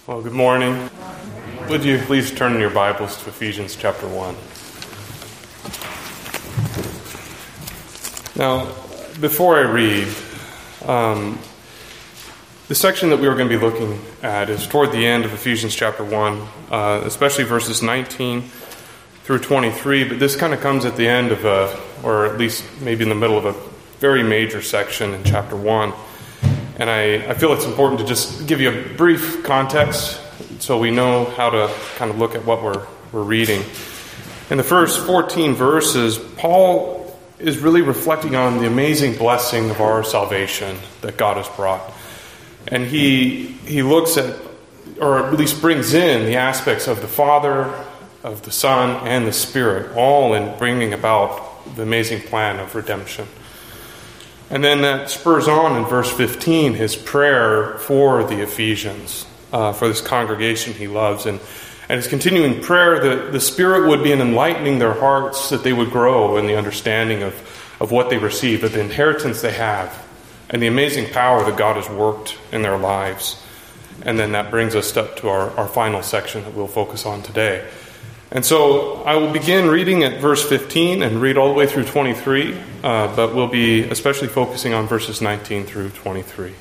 Well, good morning. Would you please turn in your Bibles to Ephesians chapter 1. Now, before I read, the section that we are going to be looking at is toward the end of Ephesians chapter 1, especially verses 19 through 23, but this kind of comes at the end of or at least maybe in the middle of a very major section in chapter 1. And I feel it's important to just give you a brief context so we know how to kind of look at what we're reading. In the first 14 verses, Paul is really reflecting on the amazing blessing of our salvation that God has brought. And he looks at, or at least brings in, the aspects of the Father, of the Son, and the Spirit, all in bringing about the amazing plan of redemption. And then that spurs on in verse 15, his prayer for the Ephesians, for this congregation he loves. And his continuing prayer that the Spirit would be in enlightening their hearts, that they would grow in the understanding of what they receive, of the inheritance they have, and the amazing power that God has worked in their lives. And then that brings us up to our final section that we'll focus on today. And so I will begin reading at verse 15 and read all the way through 23, but we'll be especially focusing on verses 19 through 23.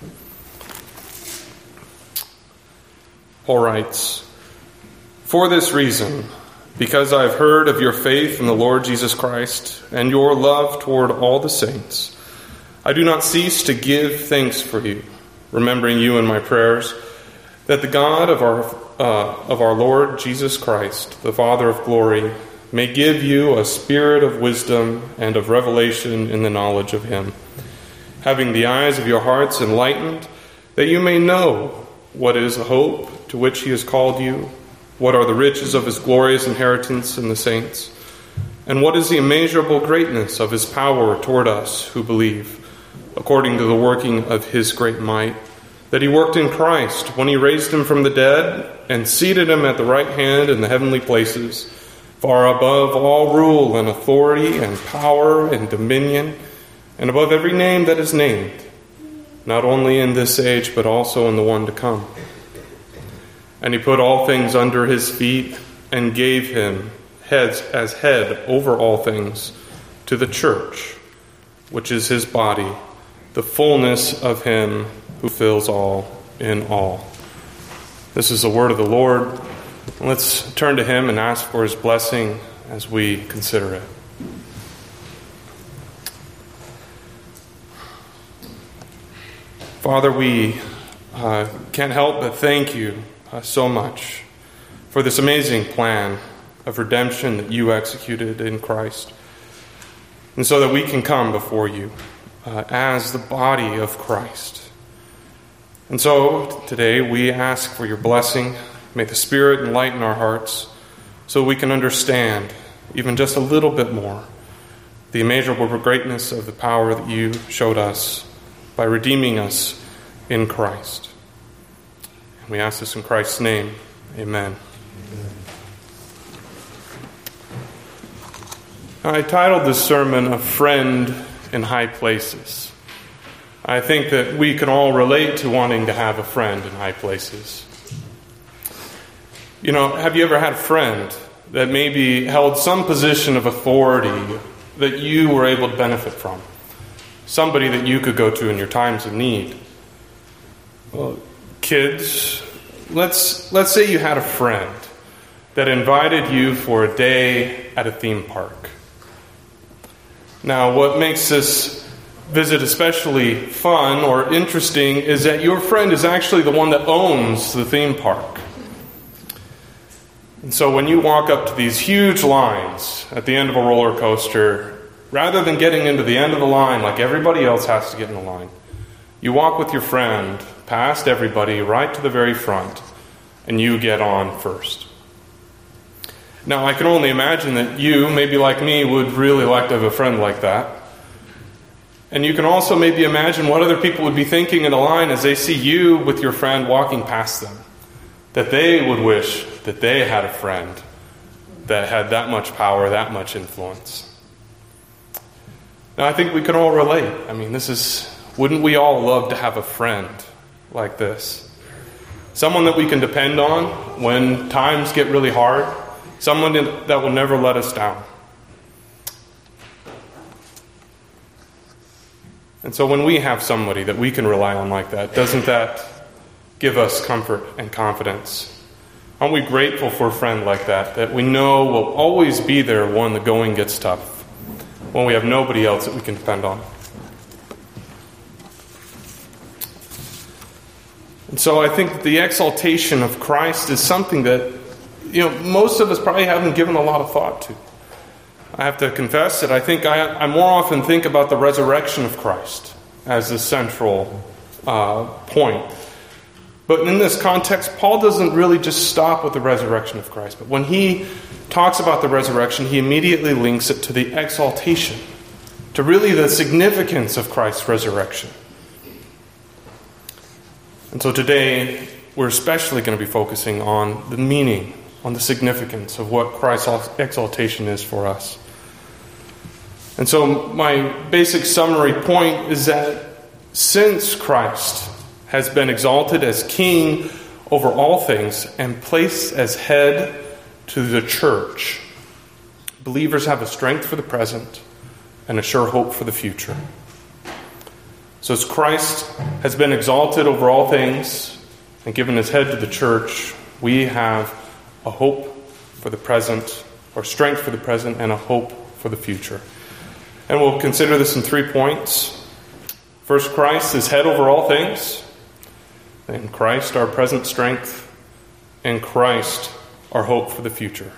Paul writes, "For this reason, because I have heard of your faith in the Lord Jesus Christ and your love toward all the saints, I do not cease to give thanks for you, remembering you in my prayers, that the God of our Lord Jesus Christ, the Father of glory, may give you a spirit of wisdom and of revelation in the knowledge of him, having the eyes of your hearts enlightened, that you may know what is the hope to which he has called you, what are the riches of his glorious inheritance in the saints, and what is the immeasurable greatness of his power toward us who believe, according to the working of his great might, that he worked in Christ when he raised him from the dead and seated him at the right hand in the heavenly places, far above all rule and authority and power and dominion, and above every name that is named, not only in this age but also in the one to come. And he put all things under his feet and gave him as head over all things to the church, which is his body, the fullness of him who fills all in all." This is the word of the Lord. Let's turn to him and ask for his blessing as we consider it. Father, we can't help but thank you so much for this amazing plan of redemption that you executed in Christ, and so that we can come before you as the body of Christ. And so today we ask for your blessing. May the Spirit enlighten our hearts so we can understand even just a little bit more the immeasurable greatness of the power that you showed us by redeeming us in Christ. And we ask this in Christ's name. Amen. I titled this sermon, "A Friend in High Places." I think that we can all relate to wanting to have a friend in high places. You know, have you ever had a friend that maybe held some position of authority that you were able to benefit from? Somebody that you could go to in your times of need? Well, kids, let's say you had a friend that invited you for a day at a theme park. Now, what makes this visit especially fun or interesting is that your friend is actually the one that owns the theme park. And so when you walk up to these huge lines at the end of a roller coaster, rather than getting into the end of the line like everybody else has to get in the line, you walk with your friend past everybody right to the very front, and you get on first. Now, I can only imagine that you, maybe like me, would really like to have a friend like that. And you can also maybe imagine what other people would be thinking in the line as they see you with your friend walking past them. That they would wish that they had a friend that had that much power, that much influence. Now, I think we can all relate. I mean, wouldn't we all love to have a friend like this? someone that we can depend on when times get really hard, someone that will never let us down. And so when we have somebody that we can rely on like that, doesn't that give us comfort and confidence? Aren't we grateful for a friend like that we know will always be there when the going gets tough, when we have nobody else that we can depend on? And so I think the exaltation of Christ is something that, most of us probably haven't given a lot of thought to. I have to confess that I think I more often think about the resurrection of Christ as the central point. But in this context, Paul doesn't really just stop with the resurrection of Christ. But when he talks about the resurrection, he immediately links it to the exaltation, to really the significance of Christ's resurrection. And so today, we're especially going to be focusing on the meaning, on the significance of what Christ's exaltation is for us. And so my basic summary point is that since Christ has been exalted as king over all things and placed as head to the church, believers have a strength for the present and a sure hope for the future. So as Christ has been exalted over all things and given his head to the church, we have a hope for the present, or strength for the present, and a hope for the future. And we'll consider this in 3 points. First, Christ is head over all things. Then Christ, our present strength. And Christ, our hope for the future.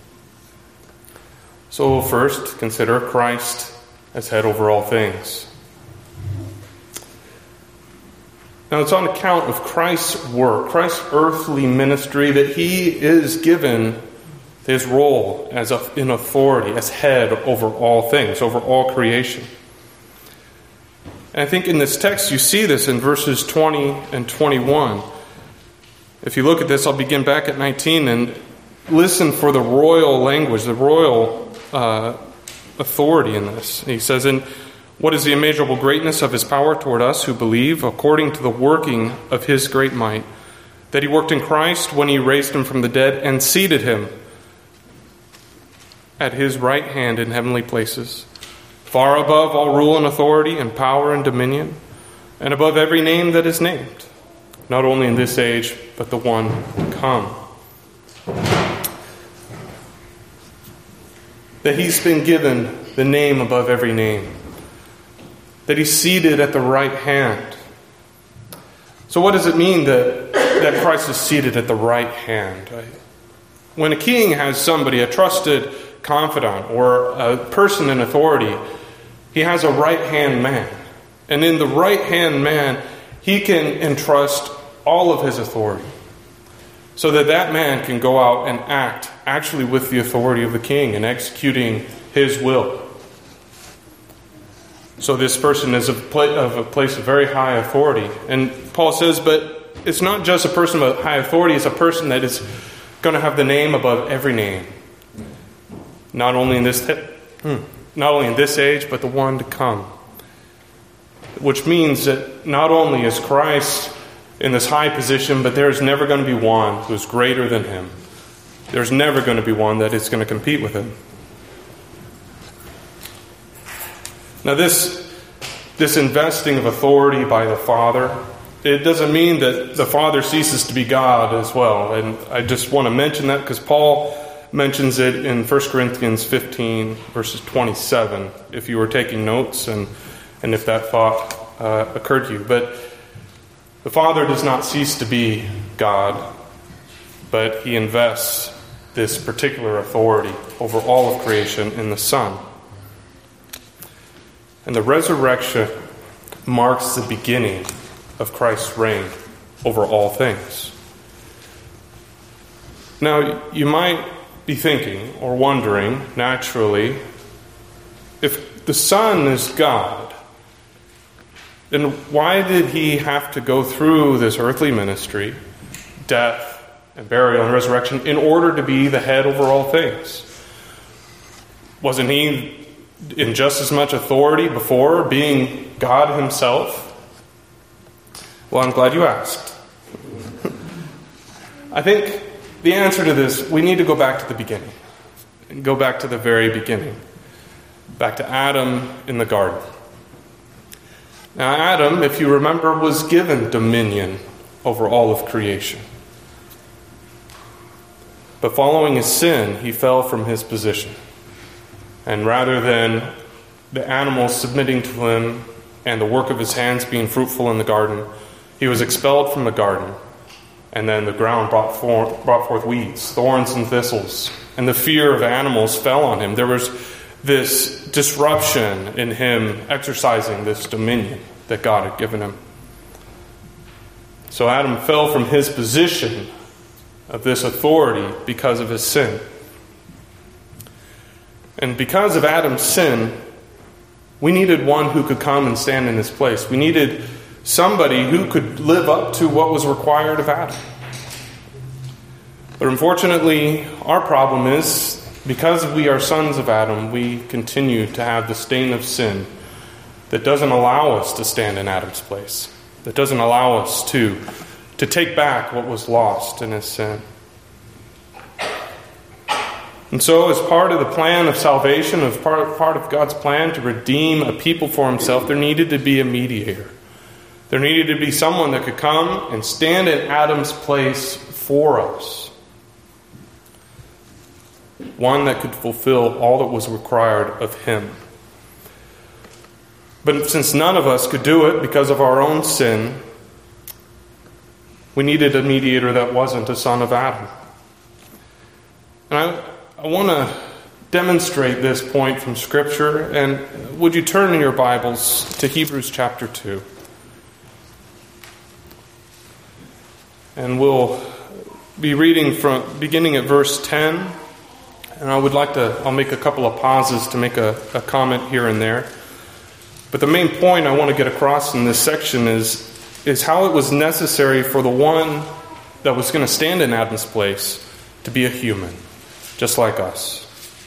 So we'll first consider Christ as head over all things. Now it's on account of Christ's work, Christ's earthly ministry, that he is given his role as in authority, as head over all things, over all creation. And I think in this text you see this in verses 20 and 21. If you look at this, I'll begin back at 19 and listen for the royal language, the royal authority in this. He says, "And what is the immeasurable greatness of his power toward us who believe, according to the working of his great might, that he worked in Christ when he raised him from the dead and seated him at his right hand in heavenly places, far above all rule and authority and power and dominion, and above every name that is named, not only in this age, but the one to come." That he's been given the name above every name. That he's seated at the right hand. So what does it mean that Christ is seated at the right hand? When a king has somebody, a trusted confidant or a person in authority, he has a right-hand man. And in the right-hand man, he can entrust all of his authority, so that that man can go out and act actually with the authority of the king and executing his will. So this person is of a place of very high authority. And Paul says, but it's not just a person of high authority, it's a person that is going to have the name above every name. Not only in this age, but the one to come. Which means that not only is Christ in this high position, but there is never going to be one who is greater than him. There's never going to be one that is going to compete with him. Now this investing of authority by the Father, it doesn't mean that the Father ceases to be God as well. And I just want to mention that because Paul mentions it in 1 Corinthians 15, verses 27, if you were taking notes and if that thought occurred to you. But the Father does not cease to be God, but he invests this particular authority over all of creation in the Son. And the resurrection marks the beginning of Christ's reign over all things. Now, you might be thinking or wondering, naturally, if the Son is God, then why did he have to go through this earthly ministry, death, and burial and resurrection in order to be the head over all things? Wasn't he in just as much authority before, being God himself? Well, I'm glad you asked. I think the answer to this, we need to go back to the beginning. Go back to the very beginning. Back to Adam in the garden. Now Adam, if you remember, was given dominion over all of creation. But following his sin, he fell from his position. And rather than the animals submitting to him and the work of his hands being fruitful in the garden, he was expelled from the garden. And then the ground brought forth weeds, thorns and thistles. And the fear of animals fell on him. There was this disruption in him exercising this dominion that God had given him. So Adam fell from his position of this authority because of his sin. And because of Adam's sin, we needed one who could come and stand in his place. We needed somebody who could live up to what was required of Adam. But unfortunately, our problem is, because we are sons of Adam, we continue to have the stain of sin that doesn't allow us to stand in Adam's place, that doesn't allow us to take back what was lost in his sin. And so, as part of the plan of salvation, as part of God's plan to redeem a people for himself, there needed to be a mediator. There needed to be someone that could come and stand in Adam's place for us. One that could fulfill all that was required of him. But since none of us could do it because of our own sin, we needed a mediator that wasn't a son of Adam. And I want to demonstrate this point from Scripture. And would you turn in your Bibles to Hebrews chapter 2? And we'll be reading from beginning at verse 10. And I'll make a couple of pauses to make a comment here and there. But the main point I want to get across in this section is how it was necessary for the one that was going to stand in Adam's place to be a human, just like us.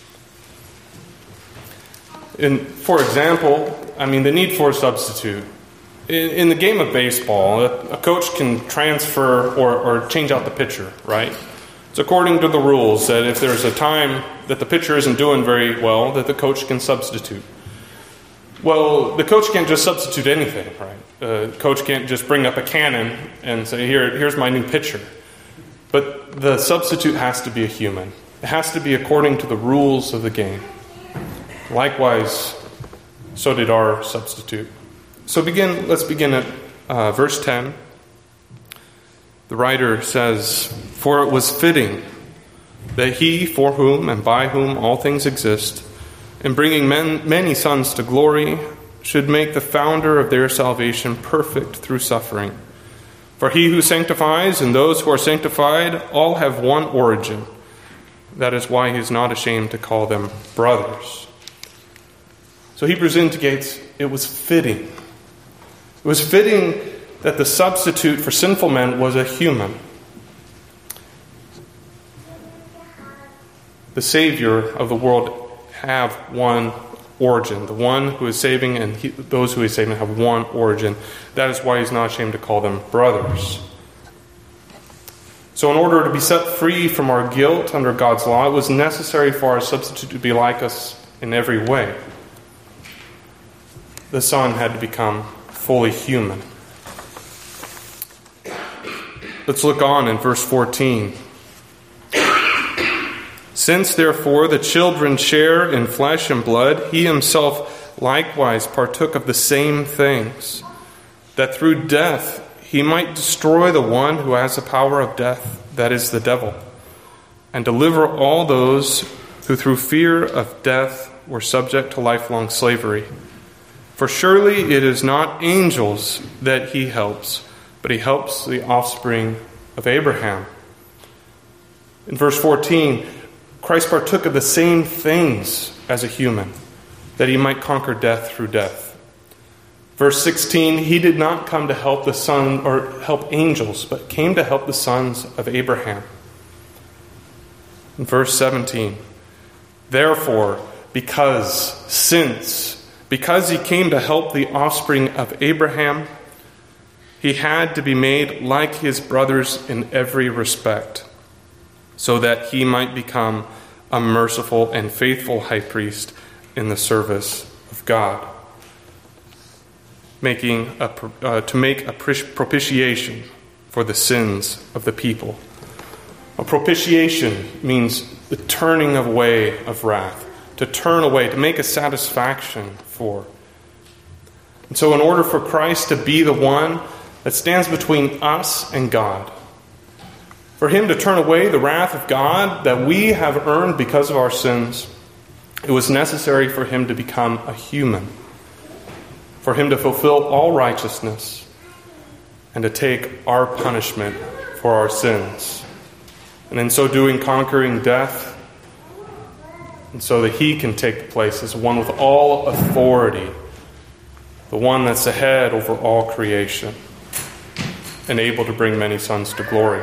For example, the need for a substitute. In the game of baseball, a coach can transfer or change out the pitcher, right? It's according to the rules that if there's a time that the pitcher isn't doing very well, that the coach can substitute. Well, the coach can't just substitute anything, right? The coach can't just bring up a cannon and say, here's my new pitcher. But the substitute has to be a human. It has to be according to the rules of the game. Likewise, so did our substitute. So let's begin at verse 10. The writer says, "For it was fitting that he, for whom and by whom all things exist, in bringing many sons to glory, should make the founder of their salvation perfect through suffering. For he who sanctifies and those who are sanctified all have one origin. That is why he is not ashamed to call them brothers." So Hebrews indicates it was fitting. It was fitting that the substitute for sinful men was a human. The Savior of the world have one origin. The one who is saving and those who he is saving have one origin. That is why he's not ashamed to call them brothers. So in order to be set free from our guilt under God's law, it was necessary for our substitute to be like us in every way. The Son had to become fully human. Let's look on in verse 14. "Since therefore the children share in flesh and blood, he himself likewise partook of the same things, that through death he might destroy the one who has the power of death, that is the devil, and deliver all those who through fear of death were subject to lifelong slavery. For surely it is not angels that he helps, but he helps the offspring of Abraham." In verse 14, Christ partook of the same things as a human, that he might conquer death through death. Verse 16, he did not come to help the son or help angels, but came to help the sons of Abraham. In verse 17, therefore, because he came to help the offspring of Abraham, He had to be made like his brothers in every respect, so that he might become a merciful and faithful high priest in the service of God, to make a propitiation for the sins of the people. A propitiation means the turning away of wrath, to turn away, to make a satisfaction for. And so in order for Christ to be the one that stands between us and God, for him to turn away the wrath of God that we have earned because of our sins, it was necessary for him to become a human, for him to fulfill all righteousness, and to take our punishment for our sins, and in so doing conquering death, and so that he can take the place as one with all authority, the one that's the head over all creation, and able to bring many sons to glory.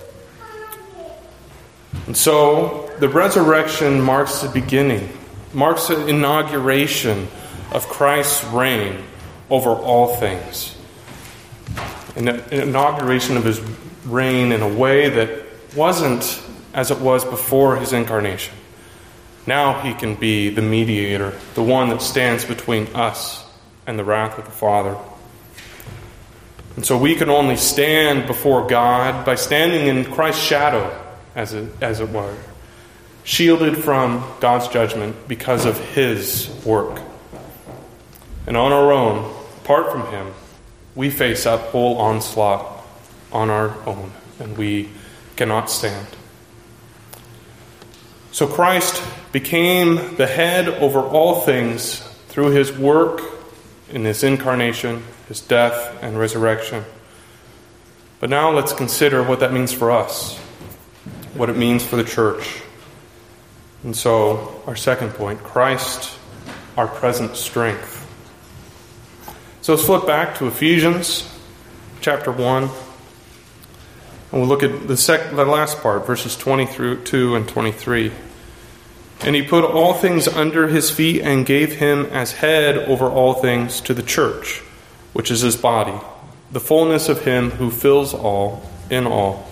And so the resurrection marks the beginning, marks the inauguration of Christ's reign over all things. An inauguration of his reign in a way that wasn't as it was before his incarnation. Now he can be the mediator, the one that stands between us and the wrath of the Father. And so we can only stand before God by standing in Christ's shadow, as it were, shielded from God's judgment because of his work. And on our own, apart from him, we face that whole onslaught on our own, and we cannot stand. So Christ became the head over all things through his work in his incarnation, his death and resurrection. But now let's consider what that means for us, what it means for the church. And so, our second point, Christ, our present strength. So let's flip back to Ephesians chapter 1. And we'll look at the last part, verses 22 and 23. And he put all things under his feet and gave him as head over all things to the church, which is his body, the fullness of him who fills all in all.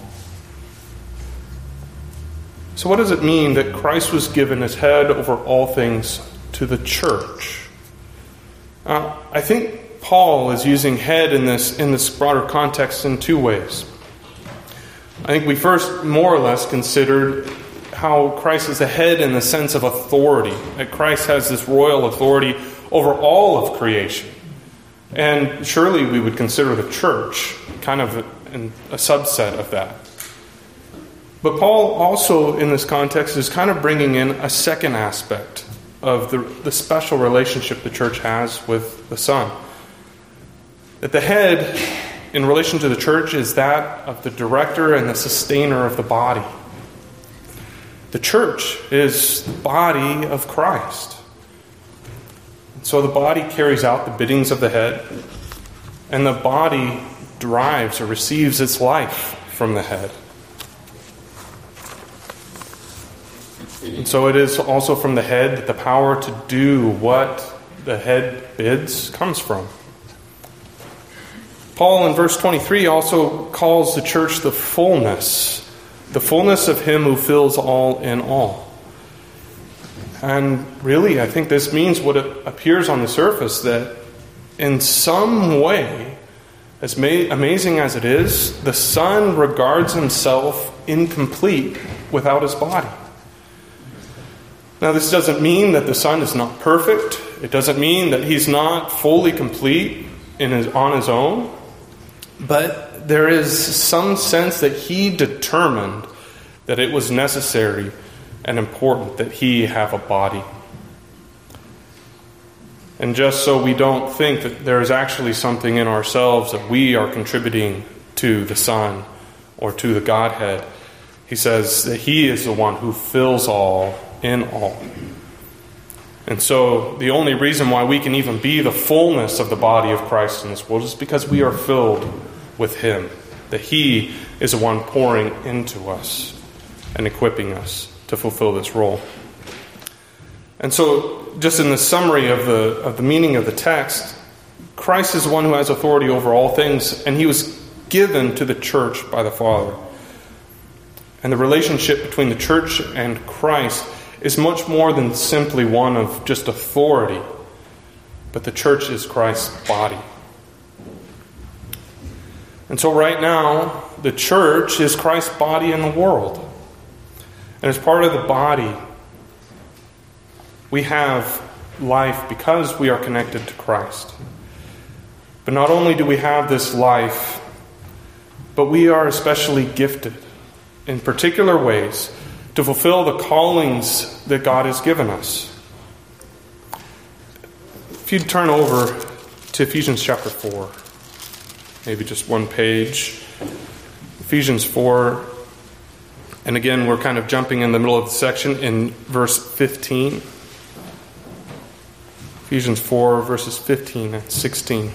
So what does it mean that Christ was given as head over all things to the church? I think Paul is using head in this broader context in two ways. I think we first more or less considered how Christ is the head in the sense of authority, that Christ has this royal authority over all of creation. And surely we would consider the church kind of a subset of that. But Paul also, in this context, is kind of bringing in a second aspect of the special relationship the church has with the Son. That the head, in relation to the church, is that of the director and the sustainer of the body. The church is the body of Christ. So the body carries out the biddings of the head, and the body derives or receives its life from the head. And so it is also from the head that the power to do what the head bids comes from. Paul in verse 23 also calls the church the fullness of him who fills all in all. And really, I think this means what it appears on the surface, that in some way, as amazing as it is, the Son regards himself incomplete without his body. Now, this doesn't mean that the Son is not perfect. It doesn't mean that he's not fully complete on his own. But there is some sense that he determined that it was necessary and important that he have a body. And just so we don't think that there is actually something in ourselves that we are contributing to the Son or to the Godhead, he says that he is the one who fills all in all. And so the only reason why we can even be the fullness of the body of Christ in this world is because we are filled with him, that he is the one pouring into us and equipping us to fulfill this role. And so just in the summary of the meaning of the text, Christ is the one who has authority over all things, and he was given to the church by the Father. And the relationship between the church and Christ is much more than simply one of just authority, but the church is Christ's body. And so right now, the church is Christ's body in the world. And as part of the body, we have life because we are connected to Christ. But not only do we have this life, but we are especially gifted in particular ways to fulfill the callings that God has given us. If you'd turn over to Ephesians chapter 4, maybe just one page. Ephesians 4, and again we're kind of jumping in the middle of the section in verse 15. Ephesians 4, verses 15 and 16.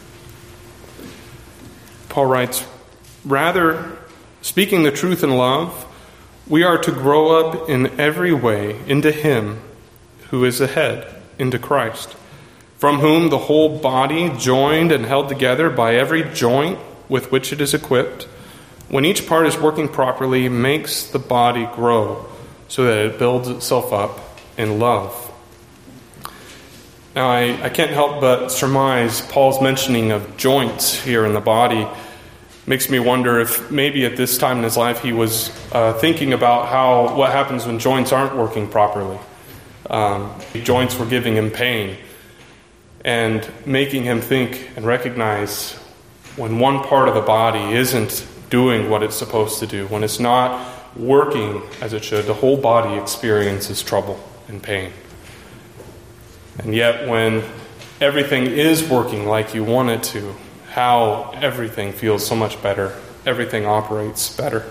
Paul writes, "Rather, speaking the truth in love, we are to grow up in every way into Him who is the head, into Christ, from whom the whole body, joined and held together by every joint with which it is equipped, when each part is working properly, makes the body grow so that it builds itself up in love." Now, I can't help but surmise Paul's mentioning of joints here in the body makes me wonder if maybe at this time in his life he was thinking about what happens when joints aren't working properly. Joints were giving him pain and making him think and recognize when one part of the body isn't doing what it's supposed to do, when it's not working as it should, the whole body experiences trouble and pain. And yet when everything is working like you want it to, how everything feels so much better. Everything operates better.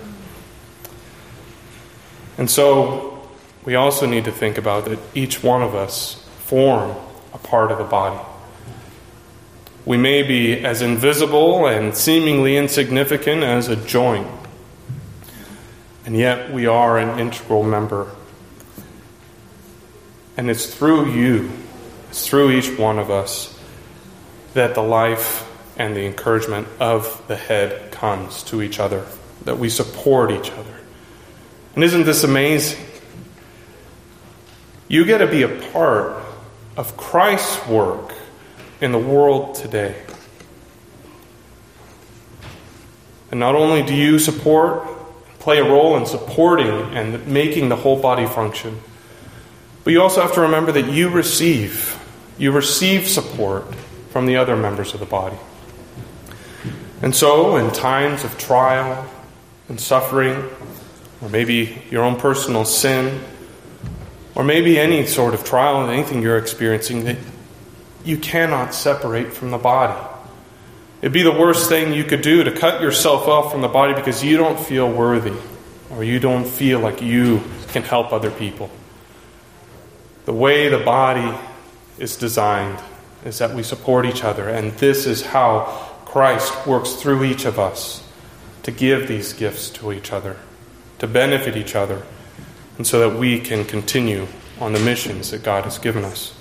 And so we also need to think about that each one of us form a part of the body. We may be as invisible and seemingly insignificant as a joint, and yet we are an integral member. And it's through you, it's through each one of us, that the life and the encouragement of the head comes to each other, that we support each other. And isn't this amazing? You get to be a part of Christ's work in the world today. And not only do you play a role in supporting and making the whole body function, but you also have to remember that you receive support from the other members of the body. And so, in times of trial and suffering, or maybe your own personal sin, or maybe any sort of trial and anything you're experiencing, that you cannot separate from the body. It'd be the worst thing you could do to cut yourself off from the body because you don't feel worthy, or you don't feel like you can help other people. The way the body is designed is that we support each other, and this is how Christ works through each of us to give these gifts to each other, to benefit each other, and so that we can continue on the missions that God has given us.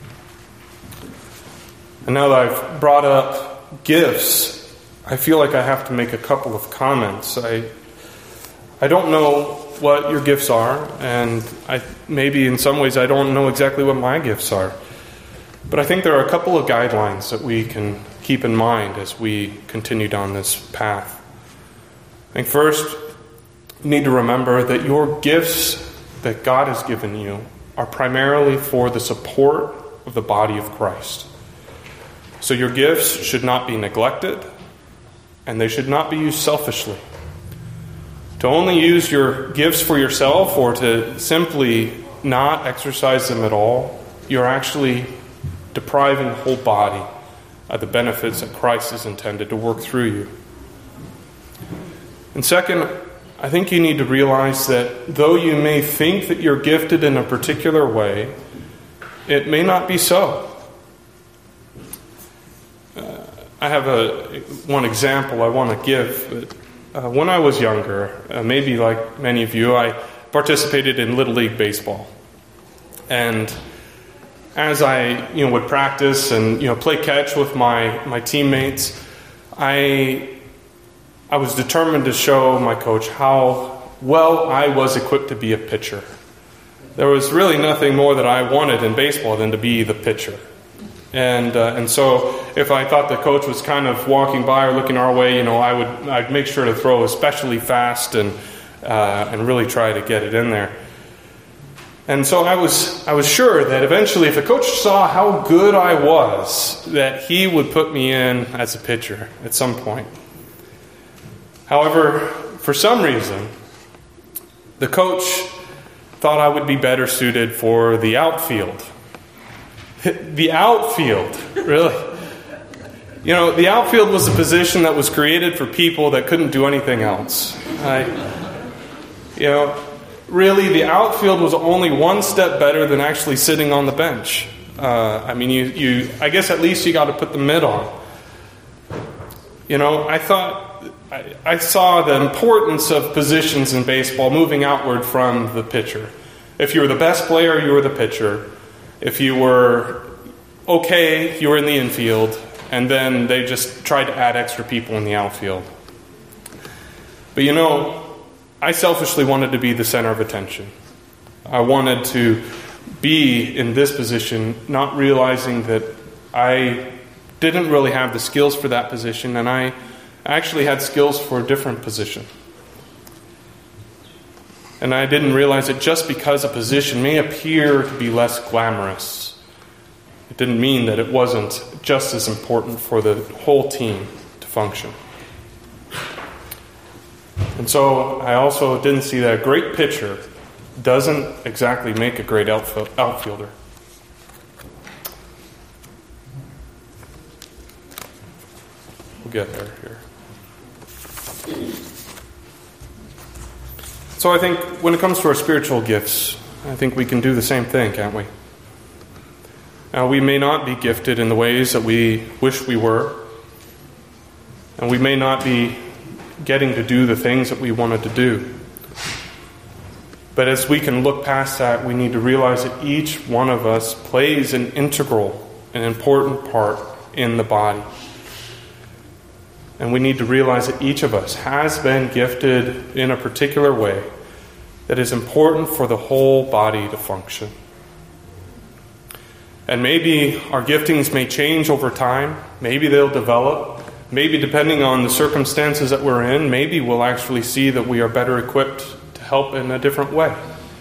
And now that I've brought up gifts, I feel like I have to make a couple of comments. I don't know what your gifts are, and maybe in some ways I don't know exactly what my gifts are. But I think there are a couple of guidelines that we can keep in mind as we continue down this path. I think first, you need to remember that your gifts that God has given you are primarily for the support of the body of Christ. So your gifts should not be neglected, and they should not be used selfishly. To only use your gifts for yourself or to simply not exercise them at all, you're actually depriving the whole body of the benefits that Christ is intended to work through you. And second, I think you need to realize that though you may think that you're gifted in a particular way, it may not be so. I have one example I want to give. When I was younger, maybe like many of you, I participated in Little League Baseball. And as I would practice and play catch with my teammates, I was determined to show my coach how well I was equipped to be a pitcher. There was really nothing more that I wanted in baseball than to be the pitcher. And so if I thought the coach was kind of walking by or looking our way, I'd make sure to throw especially fast and really try to get it in there. And so I was sure that eventually, if the coach saw how good I was, that he would put me in as a pitcher at some point. However, for some reason, the coach thought I would be better suited for the outfield. The outfield, really. The outfield was a position that was created for people that couldn't do anything else. Really, the outfield was only one step better than actually sitting on the bench. I guess at least you got to put the mitt on. I saw the importance of positions in baseball moving outward from the pitcher. If you were the best player, you were the pitcher. If you were okay, you were in the infield. And then they just tried to add extra people in the outfield. But I selfishly wanted to be the center of attention. I wanted to be in this position, not realizing that I didn't really have the skills for that position, and I actually had skills for a different position. And I didn't realize that just because a position may appear to be less glamorous, it didn't mean that it wasn't just as important for the whole team to function. And so I also didn't see that a great pitcher doesn't exactly make a great outfielder. We'll get there here. So I think when it comes to our spiritual gifts, I think we can do the same thing, can't we? Now, we may not be gifted in the ways that we wish we were, and we may not be getting to do the things that we wanted to do. But as we can look past that, we need to realize that each one of us plays an integral and important part in the body. And we need to realize that each of us has been gifted in a particular way that is important for the whole body to function. And maybe our giftings may change over time. Maybe they'll develop. Maybe depending on the circumstances that we're in, maybe we'll actually see that we are better equipped to help in a different way.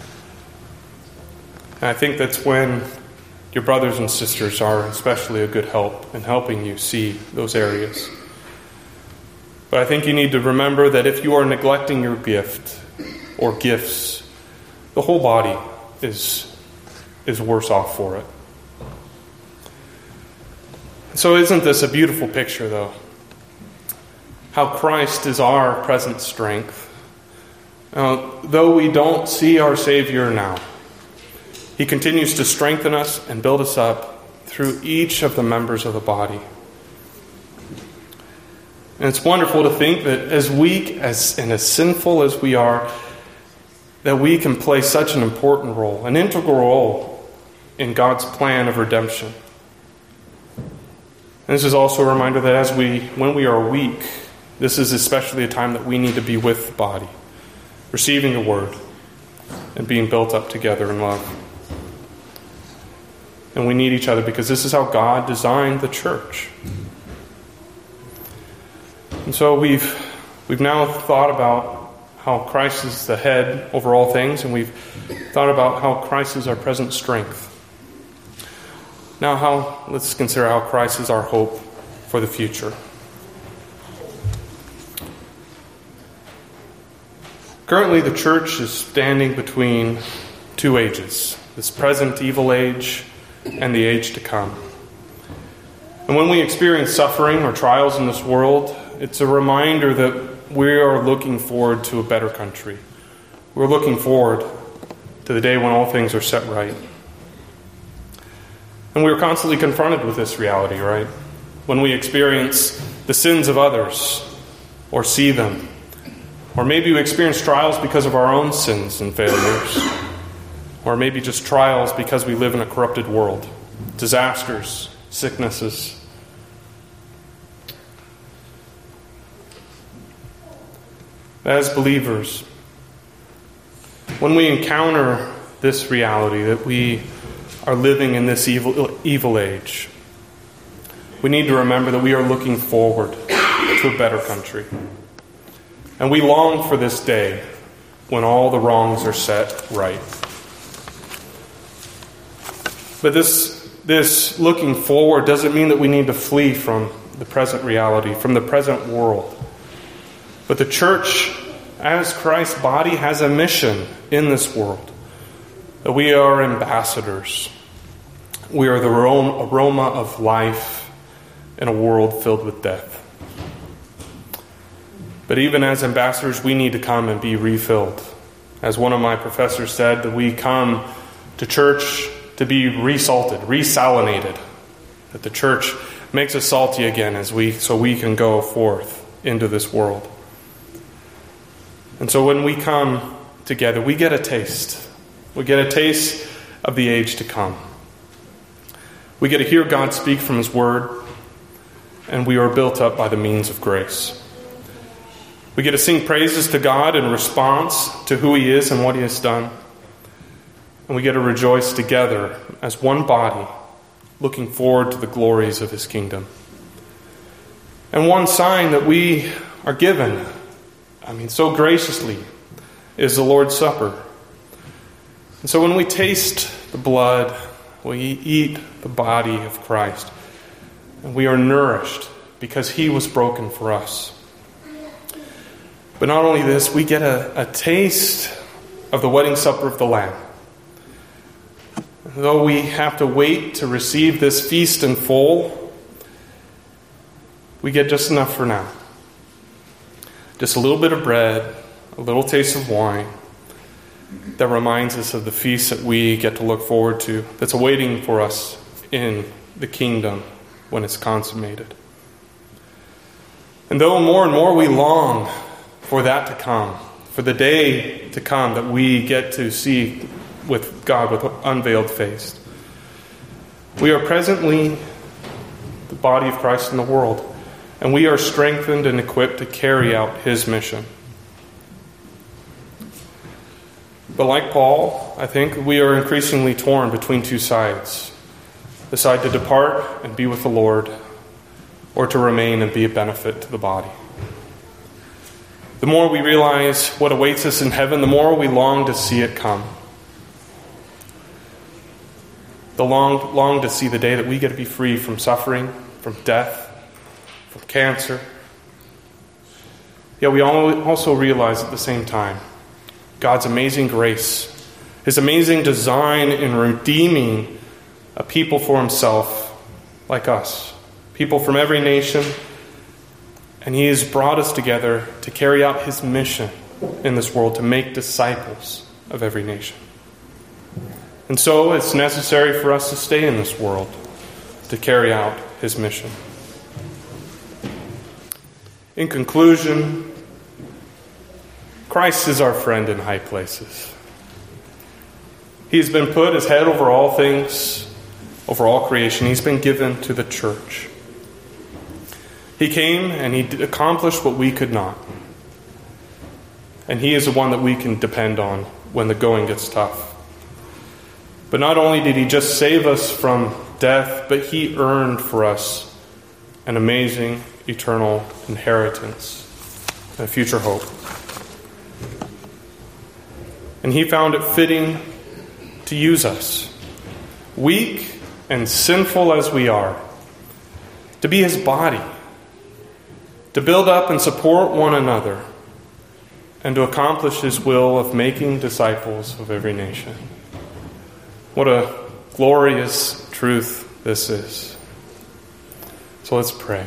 And I think that's when your brothers and sisters are especially a good help in helping you see those areas. But I think you need to remember that if you are neglecting your gift or gifts, the whole body is worse off for it. So isn't this a beautiful picture, though? How Christ is our present strength. Though we don't see our Savior now, He continues to strengthen us and build us up through each of the members of the body. And it's wonderful to think that as weak and as sinful as we are, that we can play such an important role, an integral role in God's plan of redemption. And this is also a reminder that when we are weak, this is especially a time that we need to be with the body, receiving the word and being built up together in love. And we need each other because this is how God designed the church. And so we've now thought about how Christ is the head over all things, and we've thought about how Christ is our present strength. Now let's consider how Christ is our hope for the future. Currently, the church is standing between two ages, this present evil age and the age to come. And when we experience suffering or trials in this world, it's a reminder that we are looking forward to a better country. We're looking forward to the day when all things are set right. And we're constantly confronted with this reality, right? When we experience the sins of others or see them, or maybe we experience trials because of our own sins and failures, or maybe just trials because we live in a corrupted world. disasters, sicknesses. As believers, when we encounter this reality that we are living in this evil age, we need to remember that we are looking forward to a better country. And we long for this day when all the wrongs are set right. But this looking forward doesn't mean that we need to flee from the present reality, from the present world. But the church, as Christ's body, has a mission in this world. That we are ambassadors. We are the aroma of life in a world filled with death. But even as ambassadors, we need to come and be refilled. As one of my professors said, that we come to church to be resalted, resalinated. That the church makes us salty again so we can go forth into this world. And so when we come together, we get a taste. We get a taste of the age to come. We get to hear God speak from His Word, and we are built up by the means of grace. We get to sing praises to God in response to who He is and what He has done. And we get to rejoice together as one body, looking forward to the glories of His kingdom. And one sign that we are given, so graciously, is the Lord's Supper. And so when we taste the blood, we eat the body of Christ, and we are nourished because He was broken for us. But not only this, we get a taste of the wedding supper of the Lamb. Though we have to wait to receive this feast in full, we get just enough for now. Just a little bit of bread, a little taste of wine that reminds us of the feast that we get to look forward to, that's awaiting for us in the kingdom when it's consummated. And though more and more we long for that to come, for the day to come that we get to see with God with unveiled face, we are presently the body of Christ in the world, and we are strengthened and equipped to carry out His mission. But like Paul, I think we are increasingly torn between two sides. The side to depart and be with the Lord, or to remain and be a benefit to the body. The more we realize what awaits us in heaven, the more we long to see it come. The long to see the day that we get to be free from suffering, from death, from cancer. Yet we also realize at the same time God's amazing grace, His amazing design in redeeming a people for Himself like us, people from every nation, and He has brought us together to carry out His mission in this world, to make disciples of every nation. And so it's necessary for us to stay in this world to carry out His mission. In conclusion, Christ is our friend in high places. He has been put as head over all things, over all creation. He's been given to the church. He came and He accomplished what we could not. And He is the one that we can depend on when the going gets tough. But not only did He just save us from death, but He earned for us an amazing eternal inheritance and a future hope. And He found it fitting to use us, weak and sinful as we are, to be His body, to build up and support one another, and to accomplish His will of making disciples of every nation. What a glorious truth this is. So let's pray.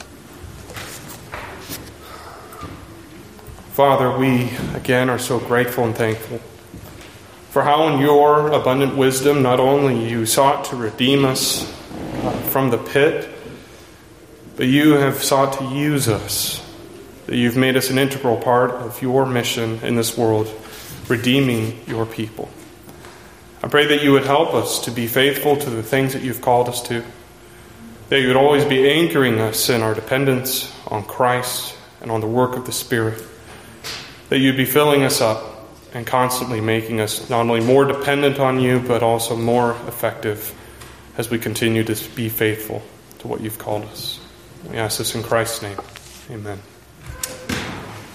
Father, we again are so grateful and thankful for how in Your abundant wisdom not only You sought to redeem us from the pit, but You have sought to use us, that You've made us an integral part of Your mission in this world, redeeming Your people. I pray that you would help us to be faithful to the things that you've called us to, that you would always be anchoring us in our dependence on Christ and on the work of the Spirit, that you'd be filling us up and constantly making us not only more dependent on you, but also more effective as we continue to be faithful to what you've called us. We ask this in Christ's name. Amen.